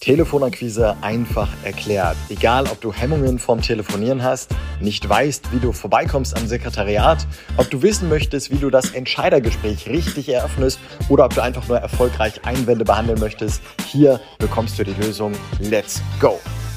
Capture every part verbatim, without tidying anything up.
Telefonakquise einfach erklärt. Egal, ob du Hemmungen vom Telefonieren hast, nicht weißt, wie du vorbeikommst am Sekretariat, ob du wissen möchtest, wie du das Entscheidergespräch richtig eröffnest oder ob du einfach nur erfolgreich Einwände behandeln möchtest, hier bekommst du die Lösung. Let's go!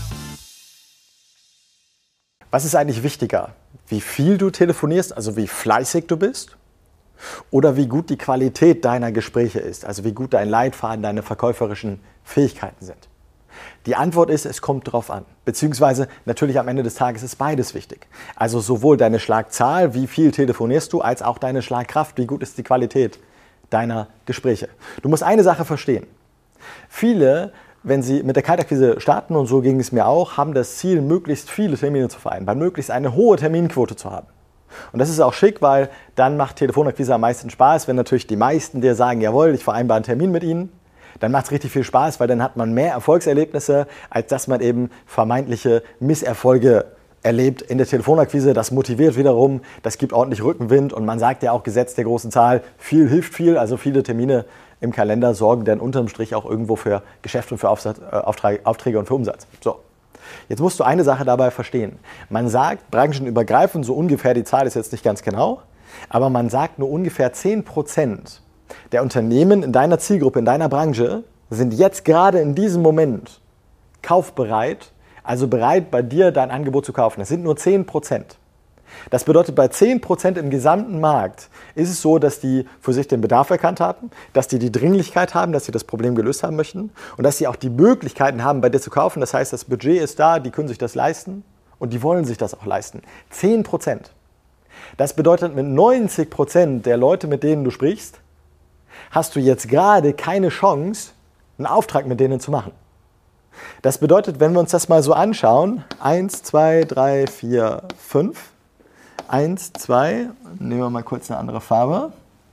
Was ist eigentlich wichtiger? Wie viel du telefonierst, also wie fleißig du bist? Oder wie gut die Qualität deiner Gespräche ist, also wie gut dein Leitfaden, deine verkäuferischen Fähigkeiten sind? Die Antwort ist, es kommt drauf an. Beziehungsweise natürlich am Ende des Tages ist beides wichtig. Also sowohl deine Schlagzahl, wie viel telefonierst du, als auch deine Schlagkraft, wie gut ist die Qualität deiner Gespräche. Du musst eine Sache verstehen. Viele, wenn sie mit der Kaltakquise starten, und so ging es mir auch, haben das Ziel, möglichst viele Termine zu vereinbaren, möglichst eine hohe Terminquote zu haben. Und das ist auch schick, weil dann macht Telefonakquise am meisten Spaß, wenn natürlich die meisten dir sagen, jawohl, ich vereinbare einen Termin mit ihnen. Dann macht es richtig viel Spaß, weil dann hat man mehr Erfolgserlebnisse, als dass man eben vermeintliche Misserfolge erlebt in der Telefonakquise. Das motiviert wiederum, das gibt ordentlich Rückenwind und man sagt ja auch Gesetz der großen Zahl, viel hilft viel, also viele Termine im Kalender sorgen dann unterm Strich auch irgendwo für Geschäft und für Aufträge und für Umsatz. So. Jetzt musst du eine Sache dabei verstehen. Man sagt branchenübergreifend, so ungefähr, die Zahl ist jetzt nicht ganz genau, aber man sagt nur ungefähr zehn Prozent der Unternehmen in deiner Zielgruppe, in deiner Branche, sind jetzt gerade in diesem Moment kaufbereit, also bereit, bei dir dein Angebot zu kaufen. Das sind nur zehn Prozent. Das bedeutet, bei zehn Prozent im gesamten Markt ist es so, dass die für sich den Bedarf erkannt haben, dass die die Dringlichkeit haben, dass sie das Problem gelöst haben möchten und dass sie auch die Möglichkeiten haben, bei dir zu kaufen. Das heißt, das Budget ist da, die können sich das leisten und die wollen sich das auch leisten. zehn Prozent. Das bedeutet, mit neunzig Prozent der Leute, mit denen du sprichst, hast du jetzt gerade keine Chance, einen Auftrag mit denen zu machen. Das bedeutet, wenn wir uns das mal so anschauen, eins, zwei, drei, vier, fünf, eins, zwei, nehmen wir mal kurz eine andere Farbe,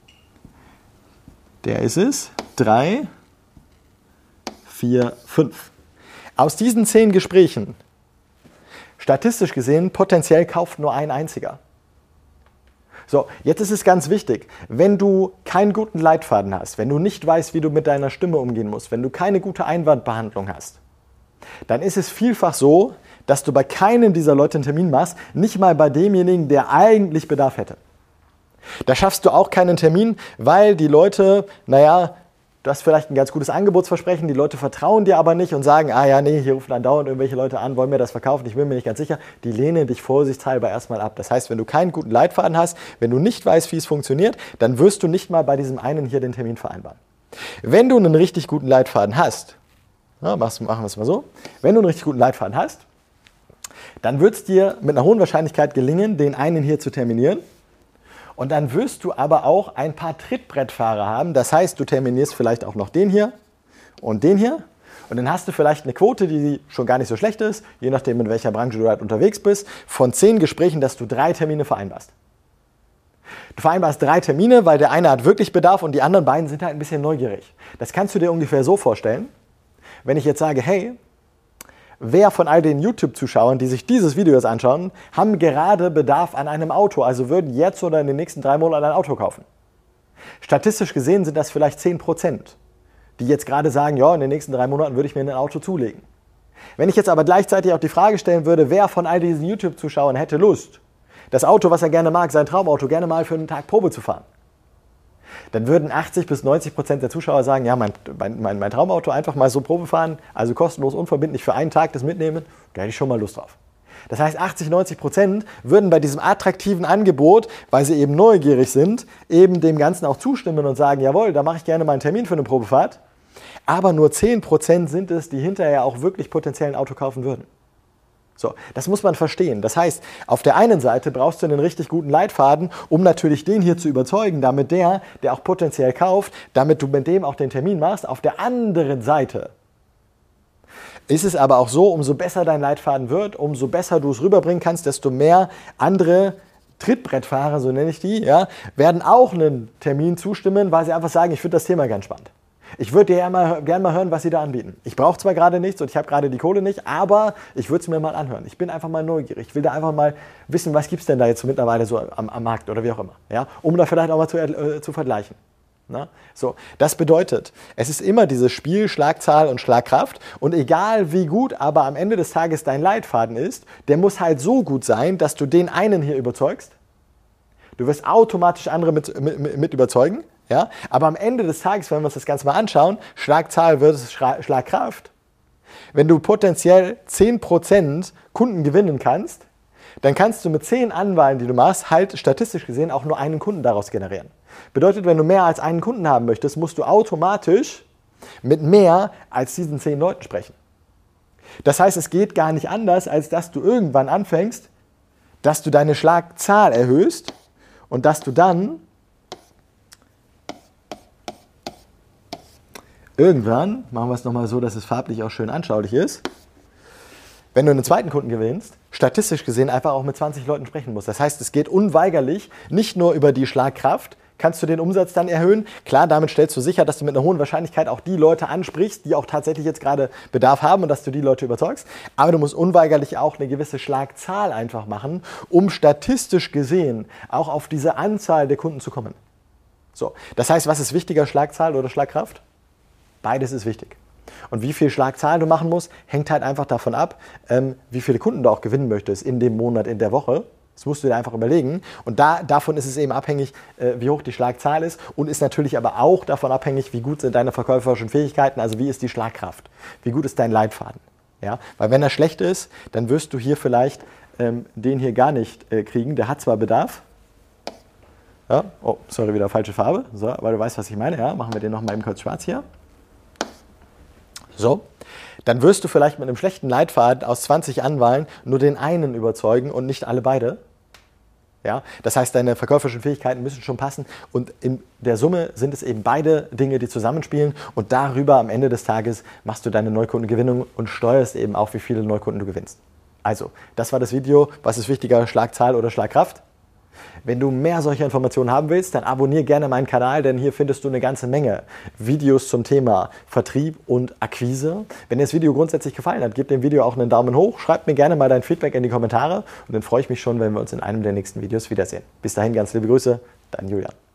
der ist es, drei, vier, fünf. Aus diesen zehn Gesprächen, statistisch gesehen, potenziell kauft nur ein einziger. So, jetzt ist es ganz wichtig, wenn du keinen guten Leitfaden hast, wenn du nicht weißt, wie du mit deiner Stimme umgehen musst, wenn du keine gute Einwandbehandlung hast, dann ist es vielfach so, dass du bei keinem dieser Leute einen Termin machst, nicht mal bei demjenigen, der eigentlich Bedarf hätte. Da schaffst du auch keinen Termin, weil die Leute, naja, du hast vielleicht ein ganz gutes Angebotsversprechen, die Leute vertrauen dir aber nicht und sagen, ah ja, nee, hier rufen andauernd irgendwelche Leute an, wollen mir das verkaufen, ich bin mir nicht ganz sicher. Die lehnen dich vorsichtshalber erstmal ab. Das heißt, wenn du keinen guten Leitfaden hast, wenn du nicht weißt, wie es funktioniert, dann wirst du nicht mal bei diesem einen hier den Termin vereinbaren. Wenn du einen richtig guten Leitfaden hast, ja, machen wir es mal so, wenn du einen richtig guten Leitfaden hast, dann wird es dir mit einer hohen Wahrscheinlichkeit gelingen, den einen hier zu terminieren. Und dann wirst du aber auch ein paar Trittbrettfahrer haben. Das heißt, du terminierst vielleicht auch noch den hier und den hier. Und dann hast du vielleicht eine Quote, die schon gar nicht so schlecht ist, je nachdem, in welcher Branche du halt unterwegs bist, von zehn Gesprächen, dass du drei Termine vereinbarst. Du vereinbarst drei Termine, weil der eine hat wirklich Bedarf und die anderen beiden sind halt ein bisschen neugierig. Das kannst du dir ungefähr so vorstellen, wenn ich jetzt sage, hey, wer von all den YouTube-Zuschauern, die sich dieses Video jetzt anschauen, haben gerade Bedarf an einem Auto, also würden jetzt oder in den nächsten drei Monaten ein Auto kaufen? Statistisch gesehen sind das vielleicht zehn Prozent, die jetzt gerade sagen, ja, in den nächsten drei Monaten würde ich mir ein Auto zulegen. Wenn ich jetzt aber gleichzeitig auch die Frage stellen würde, wer von all diesen YouTube-Zuschauern hätte Lust, das Auto, was er gerne mag, sein Traumauto, gerne mal für einen Tag Probe zu fahren, dann würden achtzig bis neunzig Prozent der Zuschauer sagen, ja, mein, mein, mein Traumauto einfach mal so Probe fahren, also kostenlos, unverbindlich für einen Tag das mitnehmen, da hätte ich schon mal Lust drauf. Das heißt, achtzig, neunzig Prozent würden bei diesem attraktiven Angebot, weil sie eben neugierig sind, eben dem Ganzen auch zustimmen und sagen, jawohl, da mache ich gerne mal einen Termin für eine Probefahrt. Aber nur zehn Prozent sind es, die hinterher auch wirklich potenziell ein Auto kaufen würden. So, das muss man verstehen. Das heißt, auf der einen Seite brauchst du einen richtig guten Leitfaden, um natürlich den hier zu überzeugen, damit der, der auch potenziell kauft, damit du mit dem auch den Termin machst. Auf der anderen Seite ist es aber auch so, umso besser dein Leitfaden wird, umso besser du es rüberbringen kannst, desto mehr andere Trittbrettfahrer, so nenne ich die, ja, werden auch einen Termin zustimmen, weil sie einfach sagen, ich finde das Thema ganz spannend. Ich würde dir ja mal, gerne mal hören, was sie da anbieten. Ich brauche zwar gerade nichts und ich habe gerade die Kohle nicht, aber ich würde es mir mal anhören. Ich bin einfach mal neugierig. Ich will da einfach mal wissen, was gibt es denn da jetzt mittlerweile so am, am Markt oder wie auch immer. Ja? Um da vielleicht auch mal zu, äh, zu vergleichen. Na? So, das bedeutet, es ist immer dieses Spiel Schlagzahl und Schlagkraft und egal wie gut aber am Ende des Tages dein Leitfaden ist, der muss halt so gut sein, dass du den einen hier überzeugst. Du wirst automatisch andere mit, mit, mit überzeugen, ja? Aber am Ende des Tages, wenn wir uns das Ganze mal anschauen, Schlagzahl versus Schlagkraft, wenn du potenziell zehn Prozent Kunden gewinnen kannst, dann kannst du mit zehn Anwahlen, die du machst, halt statistisch gesehen auch nur einen Kunden daraus generieren. Bedeutet, wenn du mehr als einen Kunden haben möchtest, musst du automatisch mit mehr als diesen zehn Leuten sprechen. Das heißt, es geht gar nicht anders, als dass du irgendwann anfängst, dass du deine Schlagzahl erhöhst und dass du dann irgendwann, machen wir es nochmal so, dass es farblich auch schön anschaulich ist, wenn du einen zweiten Kunden gewinnst, statistisch gesehen einfach auch mit zwanzig Leuten sprechen musst. Das heißt, es geht unweigerlich nicht nur über die Schlagkraft, kannst du den Umsatz dann erhöhen. Klar, damit stellst du sicher, dass du mit einer hohen Wahrscheinlichkeit auch die Leute ansprichst, die auch tatsächlich jetzt gerade Bedarf haben und dass du die Leute überzeugst. Aber du musst unweigerlich auch eine gewisse Schlagzahl einfach machen, um statistisch gesehen auch auf diese Anzahl der Kunden zu kommen. So, das heißt, was ist wichtiger, Schlagzahl oder Schlagkraft? Beides ist wichtig. Und wie viel Schlagzahl du machen musst, hängt halt einfach davon ab, ähm, wie viele Kunden du auch gewinnen möchtest in dem Monat, in der Woche. Das musst du dir einfach überlegen. Und da, davon ist es eben abhängig, äh, wie hoch die Schlagzahl ist und ist natürlich aber auch davon abhängig, wie gut sind deine verkäuferischen Fähigkeiten, also wie ist die Schlagkraft, wie gut ist dein Leitfaden. Ja? Weil wenn er schlecht ist, dann wirst du hier vielleicht ähm, den hier gar nicht äh, kriegen. Der hat zwar Bedarf. Ja? Oh, sorry, wieder falsche Farbe. So, aber du weißt, was ich meine. Ja? Machen wir den noch mal eben kurz schwarz hier. So, dann wirst du vielleicht mit einem schlechten Leitfaden aus zwanzig Anwahlen nur den einen überzeugen und nicht alle beide. Ja? Das heißt, deine verkäuferischen Fähigkeiten müssen schon passen und in der Summe sind es eben beide Dinge, die zusammenspielen und darüber am Ende des Tages machst du deine Neukundengewinnung und steuerst eben auch, wie viele Neukunden du gewinnst. Also, das war das Video. Was ist wichtiger, Schlagzahl oder Schlagkraft? Wenn du mehr solcher Informationen haben willst, dann abonniere gerne meinen Kanal, denn hier findest du eine ganze Menge Videos zum Thema Vertrieb und Akquise. Wenn dir das Video grundsätzlich gefallen hat, gib dem Video auch einen Daumen hoch, schreib mir gerne mal dein Feedback in die Kommentare und dann freue ich mich schon, wenn wir uns in einem der nächsten Videos wiedersehen. Bis dahin ganz liebe Grüße, dein Julian.